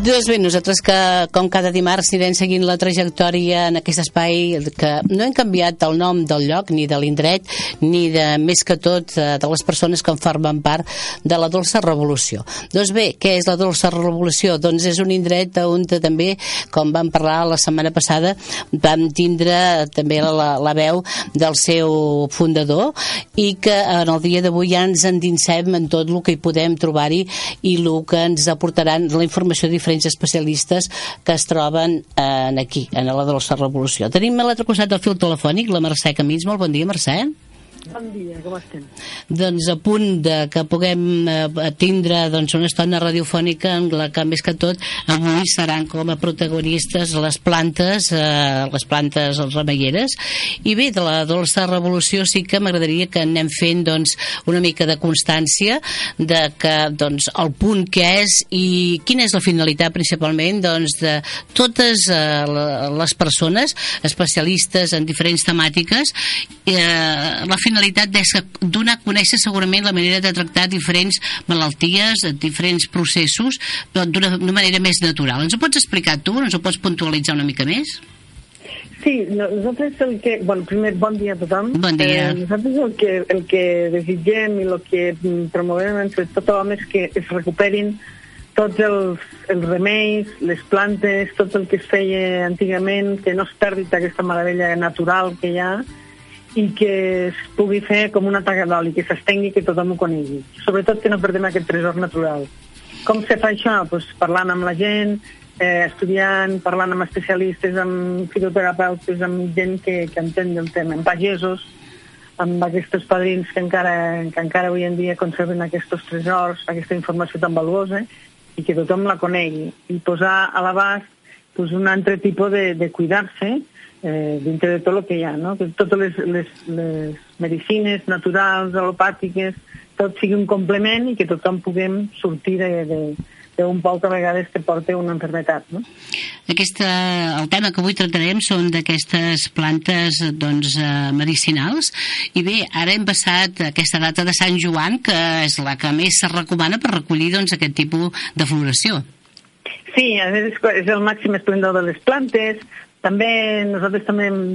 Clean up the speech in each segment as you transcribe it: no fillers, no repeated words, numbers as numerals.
Doncs bé, nosaltres que com cada dimarts anirem seguint la trajectòria en aquest espai, que no hem canviat el nom del lloc ni de l'indret ni de més que tot de les persones que en formen part de la Dolça Revolució. Doncs bé, què és la Dolça Revolució? Doncs és un indret on també, com vam parlar la setmana passada, vam tindre també la veu del seu fundador i que en el dia d'avui ja ens endinsem en tot el que hi podem trobar-hi i el que ens aportaran la informació de diferents especialistes que es troben aquí, en la Dolça Revolució. Tenim a l'altre costat del fil telefònic la Mercè Camins. Molt bon dia, Mercè. Bon dia, com estem? Doncs a punt de que puguem tindre una estona radiofònica en la que més que tot avui seran com a protagonistes les plantes remeieres. I bé, de la Dolça Revolució sí que m'agradaria que anem fent una mica de constància de que el punt que és i quina és la finalitat principalment de totes les persones especialistes en diferents temàtiques. La finalitat és donar a conèixer segurament la manera de tractar diferents malalties, diferents processos, però d'una manera més natural. Ens ho pots explicar tu? Ens ho pots puntualitzar una mica més? Sí, nosaltres primer, bon dia a tothom. Bon dia. Nosaltres el que desitgem i el que promovem entre tothom és que es recuperin tots els remeis, les plantes, tot el que es feia antigament, que no es perdi aquesta meravella natural que hi ha i que es pugui fer com una taca d'oli, que s'estengui, que tothom ho conegui. Sobretot que no perdem aquest tresor natural. Com se fa això? Parlant amb la gent, estudiant, parlant amb especialistes, amb fitoterapeutes, amb gent que entén del tema, amb pagesos, amb aquests padrins que encara avui en dia conserven aquests tresors, aquesta informació tan valuosa, i que tothom la conegui. I posar a l'abast un altre tipus de cuidar-se dintre de tot el que hi ha, no? Que totes les medicines naturals, alopàtiques, tot sigui un complement i que tothom puguem sortir d'un pou que a vegades te porta una malaltia, no? El tema que avui tractarem són d'aquestes plantes medicinals i bé, ara hem passat aquesta data de Sant Joan, que és la que més se recomana per recollir aquest tipus de floració. Sí, és el màxim esplendor de les plantes. També nosaltres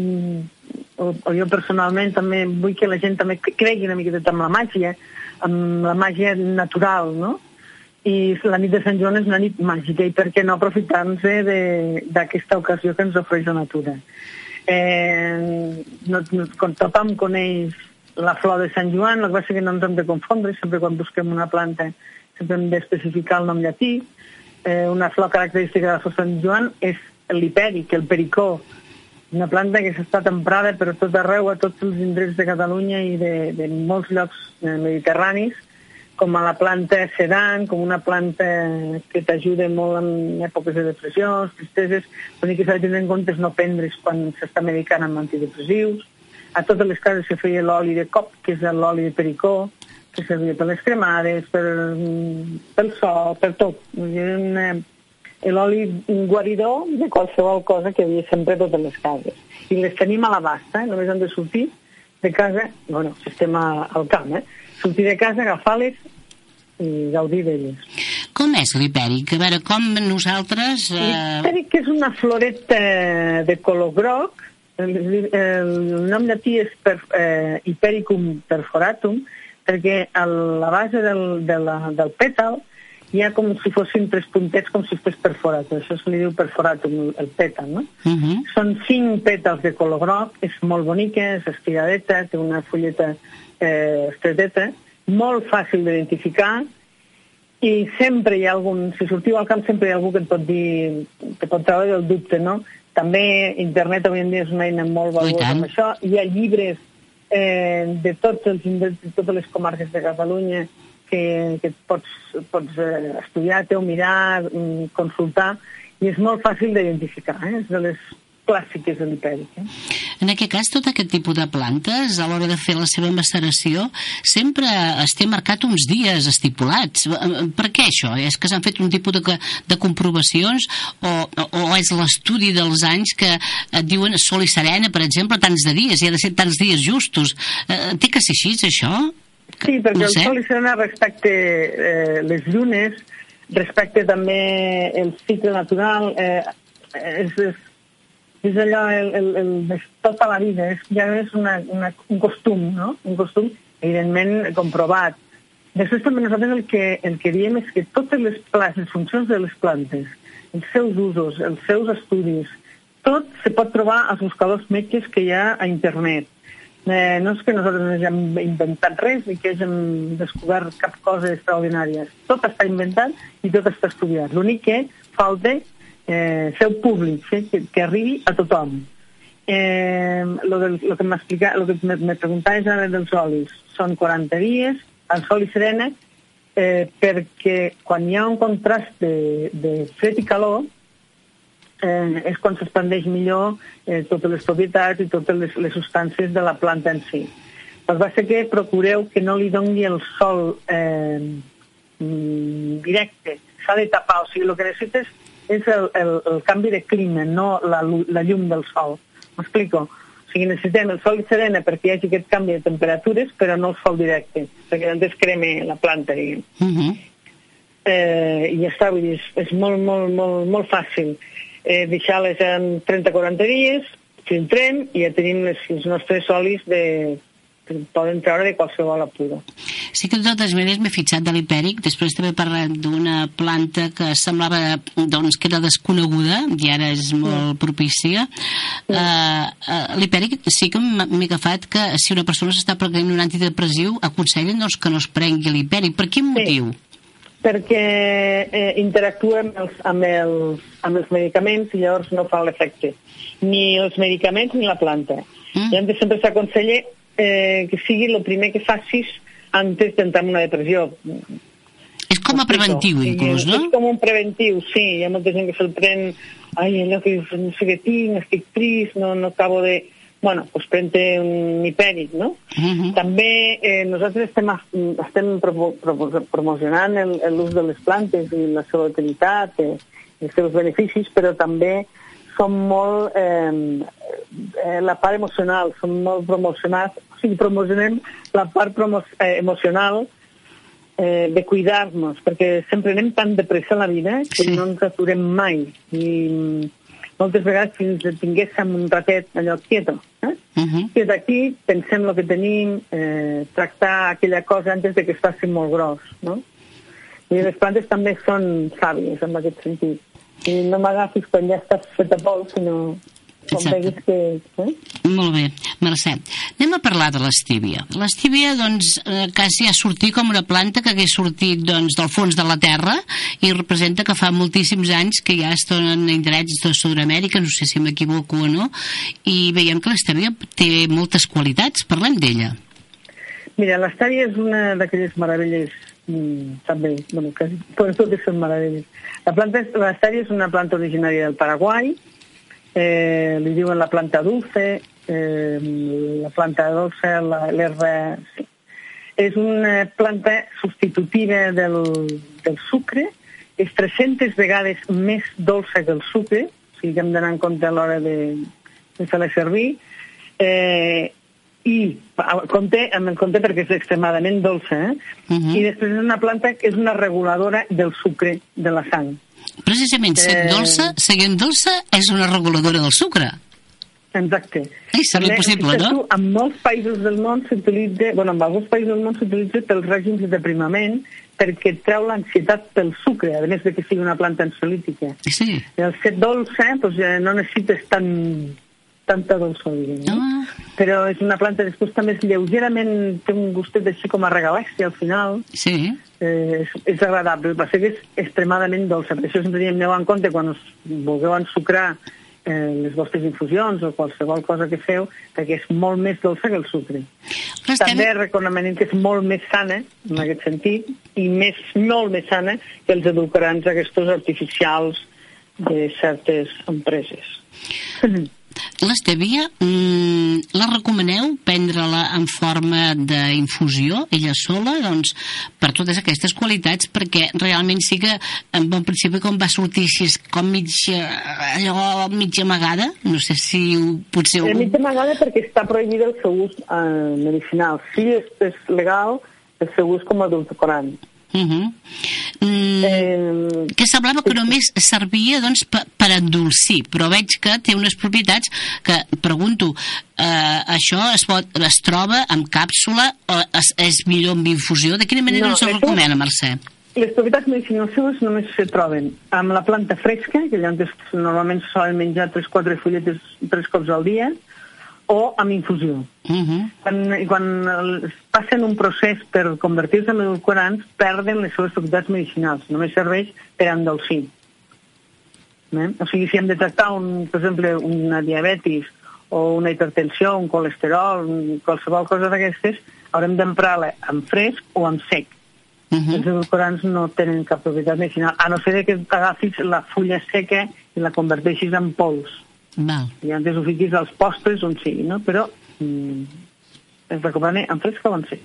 o jo personalment també vull que la gent també cregui una miqueta amb la màgia natural, no? I la nit de Sant Joan és una nit màgica i per què no aprofitar-nos d'aquesta ocasió que ens ofereix la natura. Quan tothom coneix la flor de Sant Joan, el que passa que no ens hem de confondre, sempre quan busquem una planta sempre hem d'especificar el nom llatí. Una flor característica de la flor de Sant Joan és l'hipèric, el pericó, una planta que s'ha estat emprada per tot arreu, a tots els indrets de Catalunya i de molts llocs mediterranis, com a la planta sedant, com una planta que t'ajuda molt en èpoques de depressions, tristeses, però que s'ha de tenir en compte no prendre's quan s'està medicant amb antidepressius. A totes les cases se feia l'oli de cop, que és l'oli de pericó, que servia per les cremades, pel sol, per tot. L'oli guaridor de qualsevol cosa que hi havia sempre a totes les cases. I les tenim a l'abast, només hem de sortir de casa, si estem al camp, sortir de casa, agafar-les i gaudir d'elles. Com és l'hipèric? A veure, com nosaltres... L'hipèric és una floreta de color groc. El nom llatí és Hypericum perforatum, perquè a la base del pètal hi ha com si fossin 3 puntets, com si fos perforat. Això se li diu perforatum, el pètal, no? Són 5 pètals de color groc, és molt bonica, és estiradeta, té una fulleta estreteta, molt fàcil d'identificar, i sempre hi ha si sortiu al camp sempre hi ha algú que et pot dir, que pot treure el dubte, no? També internet avui en dia és una eina molt valuosa amb això. Hi ha llibres de tots els indrets, de totes les comarques de Catalunya que pots estudiar, o mirar, consultar, i és molt fàcil d'identificar, és de les clàssiques de l'hipèric. En aquest cas, tot aquest tipus de plantes, a l'hora de fer la seva maceració, sempre es té marcat uns dies estipulats. Per què això? És que s'han fet un tipus de comprovacions o és l'estudi dels anys que et diuen sol i serena, per exemple, tants de dies, i ha de ser tants dies justos. Té que ser així, això? Sí, perquè el sol i serena respecte les llunes respecte també el cicle natural, és allò de tota la vida, ja és un costum, no? Un costum, evidentment, comprovat. Després també nosaltres el que diem és que totes les funcions de les plantes, els seus usos, els seus estudis, tot se pot trobar als buscadors metges que hi ha a internet. No és que nosaltres no hàgim inventat res ni que hàgim descobert cap cosa extraordinària. Tot està inventat i tot està estudiat. L'únic que falta ser públic, que arribi a tothom. El que me preguntaves ara dels olis són 40 dies, al sol i serena, perquè quan hi ha un contrast de fred i calor és quan s'expandeix millor totes les propietats i totes les substàncies de la planta en si. Doncs va ser que procureu que no li doni el sol directe, s'ha de tapar, o sigui, el que necessites és el canvi de clima, no la llum del sol. M'explico? O sigui, necessitem el sol i serena perquè hi hagi aquest canvi de temperatures, però no el sol directe, perquè no es crema la planta, diguem. I ja està, vull dir, és molt, molt, molt, molt fàcil. Deixar-les en 30-40 dies, filtrem i ja tenim els nostres olis que poden treure de qualsevol apura. Sí que de totes maneres m'he fixat de l'hipèric, després també parlem d'una planta que semblava que era desconeguda i ara és molt propícia. L'hipèric sí que m'he agafat que si una persona s'està prenent un antidepressiu aconsellen que no es prengui l'hipèric. Per quin motiu? Perquè interactua amb els medicaments i llavors no fa l'efecte. Ni els medicaments ni la planta. Llavors sempre s'aconsella que sigui el primer que facis antes d'entrar en una depressió. És com a preventiu, inclús, no? És com un preventiu, sí. Hi ha molta gent que se'l pren, allò que no sé què tinc, estic trist, no acabo de... Bueno, doncs pren-te un hipèric, no? També nosaltres estem promocionant l'ús de les plantes i la seva utilitat, els seus beneficis, però també som molt... la part emocional, som molt promocionats, o sigui, promocionem la part emocional de cuidar-nos, perquè sempre anem tan de pressa a la vida que no ens aturem mai. I moltes vegades fins tinguéssim un ratet allò quieto. Quieto aquí, pensem el que tenim, tractar aquella cosa antes de que es faci molt gros, no? I les plantes també són sàvies en aquest sentit. I no m'agafis quan ja estàs feta pols, sinó quan veguis que... Molt bé, Mercè. Anem a parlar de l'estíbia. L'estíbia, doncs, quasi ha sortit com una planta que hagués sortit, doncs, del fons de la terra i representa que fa moltíssims anys que ja es donen indrets de Sud-amèrica, no sé si m'equivoco o no, i veiem que l'estíbia té moltes qualitats. Parlem d'ella. Mira, l'estíbia és una d'aquelles meravelles també, bueno, quasi totes són meravelles. L'estíbia és una planta originària del Paraguai, li diuen la planta dulce, la planta dolça, l'herba... Sí. És una planta substitutiva del sucre, és 300 vegades més dolça que el sucre, o sigui que hem d'anar en compte a l'hora de fer-la servir, i amb el compte perquè és extremadament dolça, i després és una planta que és una reguladora del sucre de la sang. Precisament, seguint dolça és una reguladora del sucre. Exacte. Seria possible, no? En molts països del món s'utilitza, en alguns països del món s'utilitza pels règims de deprimament perquè treu l'ansietat pel sucre, a més de que sigui una planta ansiolítica. Sí. El set dolça, doncs no necessites tanta dolçor, diguem. Però és una planta després també és lleugerament, té un gustet així com a regalèstia al final. Sí. És agradable, va ser que és extremadament dolça. Per això sempre diem, aneu en compte quan us vulgueu ensucrar les vostres infusions o qualsevol cosa que feu, perquè és molt més dolça que el sucre. També recomanem que és molt més sana, en aquest sentit, i molt més sana que els edulcorants aquests artificials de certes empreses. L'estíbia, la recomaneu prendre-la en forma d'infusió, ella sola, doncs, per totes aquestes qualitats, perquè realment sí que en bon principi com va sortir així com mitja amagada, no sé si potser... Mitja amagada perquè està prohibit el seu ús medicinal. Sí, és legal el seu ús com a edulcorant. Que semblava que només servia doncs, per endolcir, però veig que té unes propietats que, pregunto, això es troba amb càpsula o és millor amb infusió? De quina manera ens ho recomana, Mercè? Les propietats medicinals seves només se troben amb la planta fresca, que llavors normalment se solen menjar 3-4 fulletes 3 cops al dia, o amb infusió. Quan passen un procés per convertir-se en edulcorants, perden les seves propietats medicinals. Només serveix per endolcir. O sigui, si hem de tractar, per exemple, una diabetis o una hipertensió, un colesterol, qualsevol cosa d'aquestes, haurem d'emprar-la amb fresc o amb sec. Els edulcorants no tenen cap propietat medicinal, a no ser que agafis la fulla seca i la converteixis en pols. I antes ho fiquis als postres on sigui, no? Però es recomana en fresc o en sec.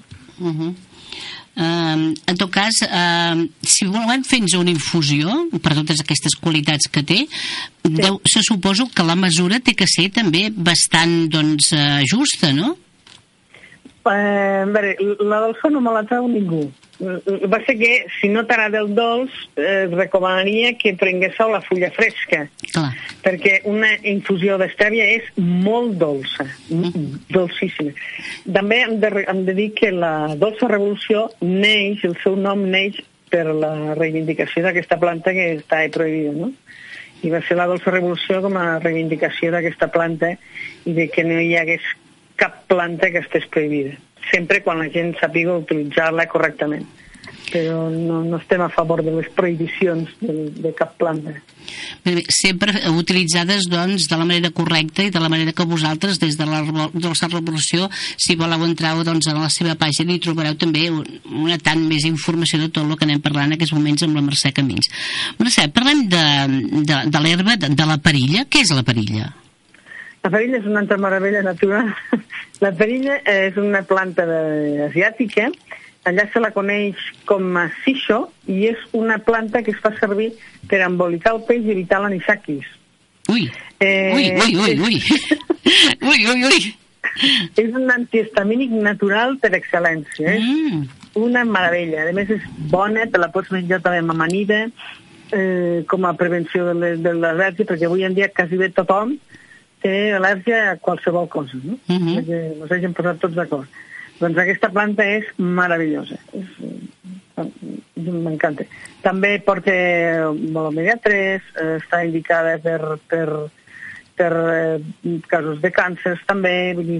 En tot cas, si volem fer-nos una infusió per totes aquestes qualitats que té, se suposo que la mesura té que ser també bastant justa, no? A veure, la dolça no me la treu ningú. Va ser que, si no t'agrada el dolç, recomanaria que prenguéssiu la fulla fresca. Clar. Perquè una infusió d'estèvia és molt dolça, dolcíssima. També hem de dir que la dolça revolució neix, el seu nom neix per la reivindicació d'aquesta planta que està prohibida, no? I va ser la dolça revolució com a reivindicació d'aquesta planta i de que no hi hagués cap planta que estés prohibida. Sempre quan la gent sàpiga utilitzar-la correctament. Però no estem a favor de les prohibicions de cap planta. Sempre utilitzades, doncs, de la manera correcta i de la manera que vosaltres, des de la Dolça Revolució, si voleu entrar doncs, a la seva pàgina, hi trobareu també una tant més informació de tot el que anem parlant en aquests moments amb la Mercè Camins. Mercè, parlem de l'herba, de la perilla. Què és la perilla? La perilla és una altra meravella natural. La perilla és una planta asiàtica, allà se la coneix com a sisho, i és una planta que es fa servir per embolicar el peix i evitar l'anisakis. Ui. És un antihistamínic natural per excel·lència. Una meravella. A més, és bona, te la pots menjar també amb amanida, com a prevenció de l'al·lèrgia, perquè avui en dia quasi bé tothom té al·lèrgia a qualsevol cosa, no? Ens hagin posat tots d'acord. Doncs aquesta planta és meravellosa. M'encanta. També porta omega 3, està indicada per casos de càncer, també.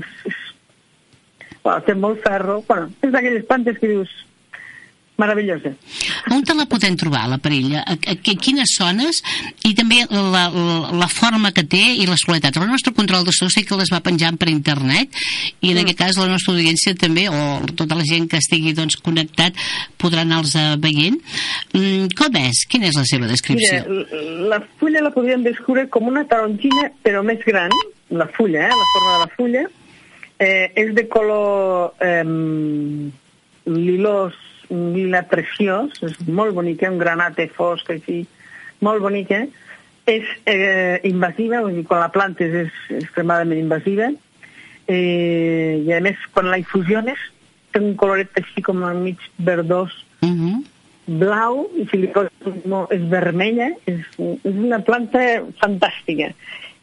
Té molt ferro. És d'aquelles plantes que dius meravellosa. On te la podem trobar, la perilla? A quines zones? I també la forma que té i les qualitats. El nostre control de so sé que les va penjant per internet i en aquest cas la nostra audiència també, o tota la gent que estigui connectat, podrà anar-los veient. Com és? Quina és la seva descripció? Mira, la fulla la podríem descriure com una tarongina, però més gran. La fulla, la forma de la fulla. És de color lilós, lila preciós, és molt bonica, un granate fosc així, molt bonica. És invasiva, vull dir, quan la plantes és extremadament invasiva, i a més quan la infusiones té un coloret així com a mig verdós, blau, i si li poses és vermella, és una planta fantàstica.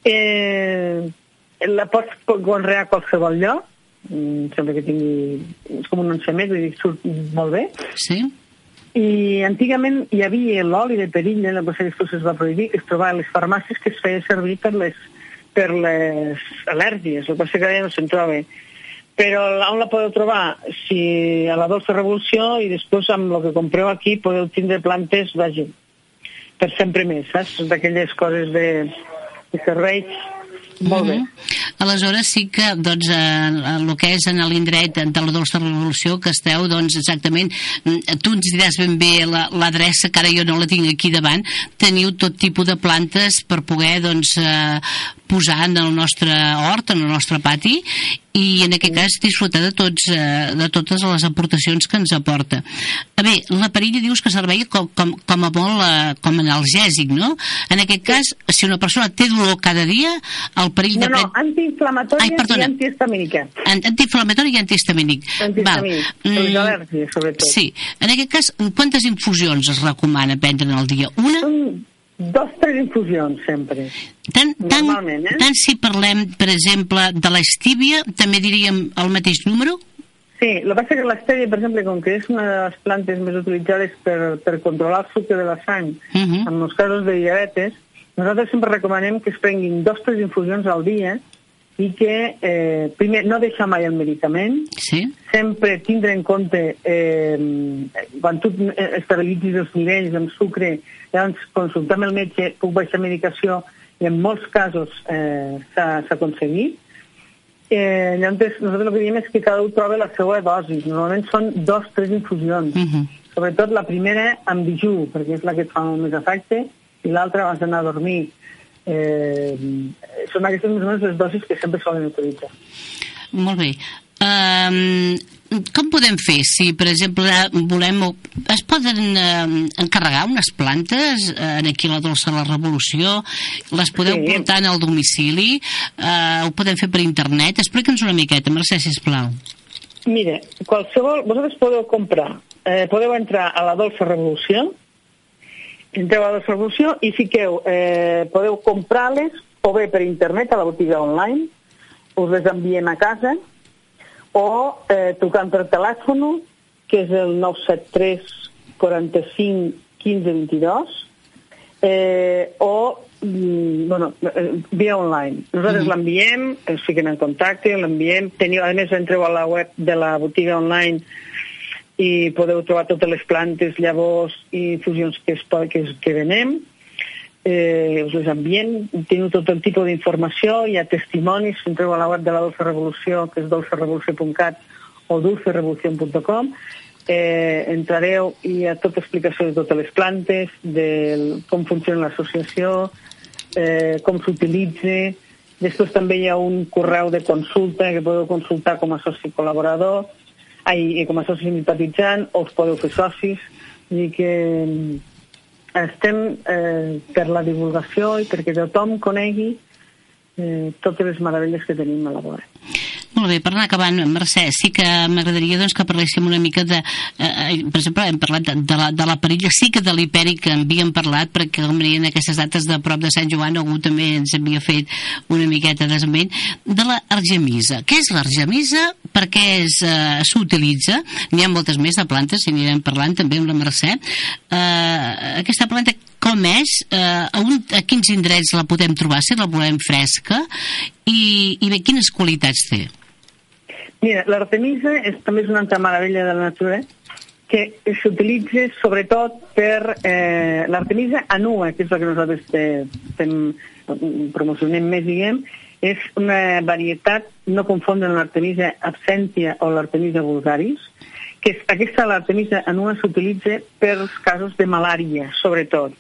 La pots conrear a qualsevol lloc, sembla que tingui, és com un oncemet, vull dir, surt molt bé. Sí. I antigament hi havia l'oli de perilla, la cosa que després es va prohibir, que es trobava a les farmàcies, que es feia servir per les al·lèrgies, el que passa que ara no se'n troba. Però on la podeu trobar? Si a la Dolça Revolució, i després amb el que compreu aquí podeu tindre plantes, vaja, per sempre més, saps? D'aquelles coses de serveis. Molt bé. Aleshores sí que doncs, el que és en l'indret de la Dolça Revolució que esteu, doncs exactament, tu ens diràs ben bé l'adreça, que ara jo no la tinc aquí davant, teniu tot tipus de plantes per poder doncs, posar en el nostre hort, en el nostre pati, i en aquest cas disfrutar de totes les aportacions que ens aporta. Bé, la perilla dius que serveix com a molt com analgèsic, no? En aquest cas, si una persona té dolor cada dia, el perill de... No, antiinflamatori i antihistamínica. Antiinflamatori i antihistamínic. Antihistamínic, les al·lèrgies, sobretot. Sí. En aquest cas, quantes infusions es recomana prendre al dia? Una? 2-3 infusions, sempre. Normalment, Tant si parlem, per exemple, de l'estíbia, també diríem el mateix número? Sí, el que passa que l'estíbia, per exemple, com que és una de les plantes més utilitzades per controlar el sucre de la sang, en els casos de diabetes, nosaltres sempre recomanem que es prenguin 2-3 infusions al dia i que, primer, no deixar mai el medicament, sempre tindre en compte, quan tu estabilitzis els nivells amb sucre, llavors consultar amb el metge, puc baixar medicació, i en molts casos s'ha aconseguit. Llavors, nosaltres el que diem és que cada un troba la seva dosi. Normalment són 2-3 infusions. Sobretot la primera amb dijú, perquè és la que et fa més efecte, i l'altra abans d'anar a dormir. Són aquestes més o menys les dosis que sempre solen utilitzar. Molt bé. Com podem fer si, per exemple, volem... Es poden encarregar unes plantes aquí a la Dolça de la Revolució? Les podeu portar al domicili? Ho podem fer per internet? Explica'ns una miqueta, Mercè, sisplau. Mira, vosaltres podeu comprar, podeu entrar a la Dolça Revolució, entreu a la Revolució i fiqueu, podeu comprar-les o bé per internet a la botiga online, us les enviem a casa, o trucant per telèfon, que és el 973 45 15 22, o via online. Nosaltres l'enviem, ens fiquen en contacte, l'enviem, a més entreu a la web de la botiga online i podeu trobar totes les plantes, llavors i infusions que venem. Us les enviem, teniu tot el tipus d'informació, hi ha testimonis, entreu a la web de la Dolça Revolució, que és dolcerevolució.cat o dulcerevolució.com, entrareu i hi ha tota explicació de totes les plantes, de com funciona l'associació, com s'utilitza. Després també hi ha un correu de consulta que podeu consultar com a soci col·laborador, com a soci simpatitzant, o us podeu fer socis. I que estem per la divulgació i perquè tothom conegui totes les meravelles que tenim a la vora. Molt bé, per anar acabant, Mercè, sí que m'agradaria que parléssim una mica de... per exemple, hem parlat de la perilla, sí que de l'hipèric que havíem parlat, perquè en aquestes dates de prop de Sant Joan algú també ens havia fet una miqueta d'esment, de l'argemisa. Què és l'argemisa? Per què s'utilitza? N'hi ha moltes més de plantes, i anirem parlant també amb la Mercè. Aquesta planta com és? A quins indrets la podem trobar, si la volem fresca? I bé, quines qualitats té? Mira, l'artemisa també és una altra meravella de la natura que s'utilitza sobretot per l'artemisa annua, que és la que nosaltres promocionem més, diguem, és una varietat, no confondre amb l'artemisa absentia o l'artemisa vulgaris, que aquesta l'artemisa annua s'utilitza per als casos de malària, sobretot.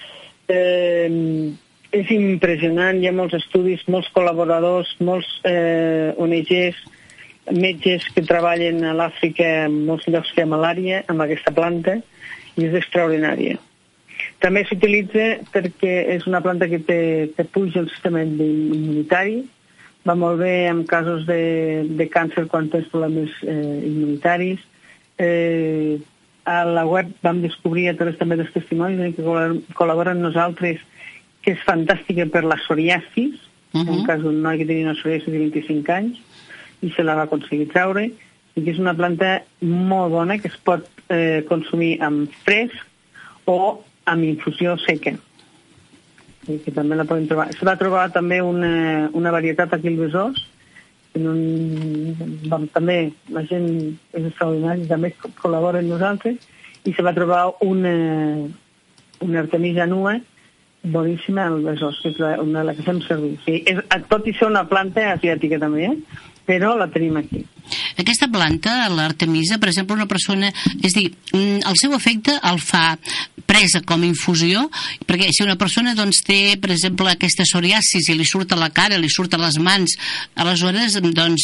És impressionant, hi ha molts estudis, molts col·laboradors, molts ONGs, metges que treballen a l'Àfrica en molts llocs que hi ha malària amb aquesta planta, i és extraordinària. També s'utilitza perquè és una planta que puja el sistema immunitari, va molt bé en casos de càncer quan tens problemes immunitaris. A la web vam descobrir a través també dels testimonis que col·laboren nosaltres, que és fantàstica per la psoriasis, en el cas d'un noi que tenia una psoriasis de 25 anys, i se la va aconseguir treure, i que és una planta molt bona que es pot consumir amb fresc o amb infusió seca. I que també la podem trobar. Se va trobar també una varietat aquí al Besòs, també la gent és extraordinària, també col·labora amb nosaltres, i se va trobar una artemisa annua boníssima al Besòs, que és una de les que fem servir. Sí, tot i ser una planta asiàtica també, però la tenim aquí. Aquesta planta, l'Artemisa, per exemple, una persona... És dir, el seu efecte el fa presa com infusió, perquè si una persona doncs, té, per exemple, aquesta psoriasis i li surt a la cara, li surt a les mans, aleshores, doncs,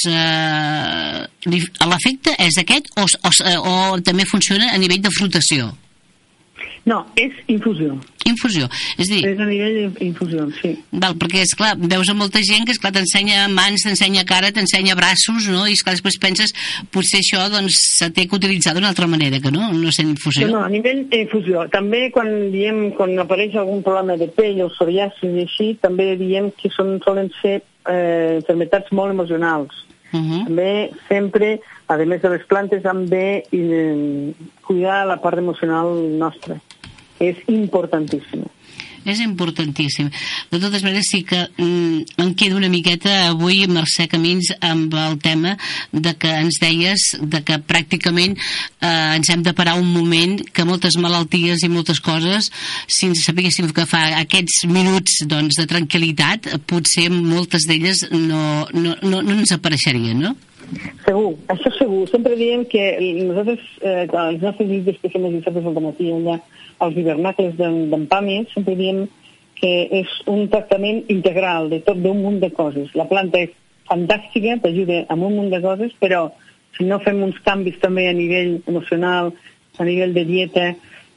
l'efecte és aquest o també funciona a nivell de frotació? No, és infusió. Infusió, és dir... És a nivell d'infusió, sí. Val, perquè, esclar, veus a molta gent que, esclar, t'ensenya mans, t'ensenya cara, t'ensenya braços, no? I, esclar, després penses, potser això, doncs, se té que utilitzar d'una altra manera, que no sent infusió. No, a nivell d'infusió. També quan apareix algun problema de pell o psoriasis i així, també diem que solen ser enfermetats molt emocionals. També, sempre, a més de les plantes, hem de cuidar la part emocional nostra. És importantíssim. És importantíssim. De totes maneres, sí que em queda una miqueta avui, Mercè Camins, amb el tema de que ens deies de que pràcticament ens hem de parar un moment, que moltes malalties i moltes coses, si ens sabéssim que fa aquests minuts doncs, de tranquil·litat, potser moltes d'elles no ens apareixerien, no? Segur, això segur. Sempre diem que nosaltres, els nostres llibres que fem els dissabtes al matí allà als hivernacles d'en Pàmies, sempre diem que és un tractament integral de tot d'un munt de coses. La planta és fantàstica, t'ajuda amb un munt de coses, però si no fem uns canvis també a nivell emocional, a nivell de dieta,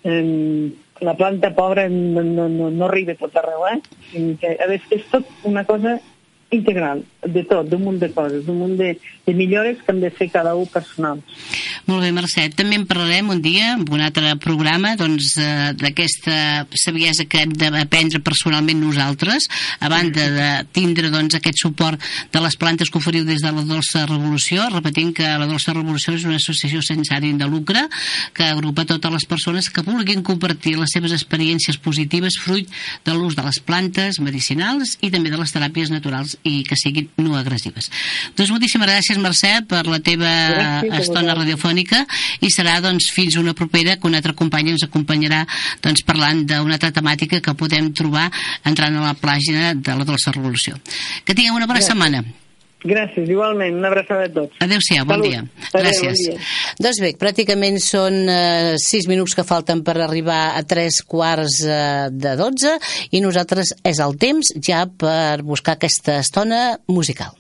la planta pobra no arriba a tot arreu, és tot una cosa integral, de tot, d'un munt de coses, d'un munt de millores que hem de fer cada un personals. Molt bé, Mercè. També en parlarem un dia, en un altre programa, doncs, d'aquesta saviesa que hem d'aprendre personalment nosaltres, a banda de tindre, doncs, aquest suport de les plantes que oferiu des de la Dolça Revolució, repetint que la Dolça Revolució és una associació sense ànim de lucre que agrupa totes les persones que vulguin compartir les seves experiències positives fruit de l'ús de les plantes medicinals i també de les teràpies naturals i que siguin no agressives. Doncs moltíssimes gràcies, Mercè, per la teva estona radiofònica i serà doncs fins una propera que una altra companya ens acompanyarà doncs parlant d'una altra temàtica que podem trobar entrant a la pàgina de la Dolça Revolució. Que tingueu una bona setmana. Gràcies, igualment. Una abraçada a tots. Adéu-siau, bon dia. Gràcies. Bon dia. Doncs bé, pràcticament són 6 minuts que falten per arribar a 3:15 i nosaltres és el temps ja per buscar aquesta estona musical.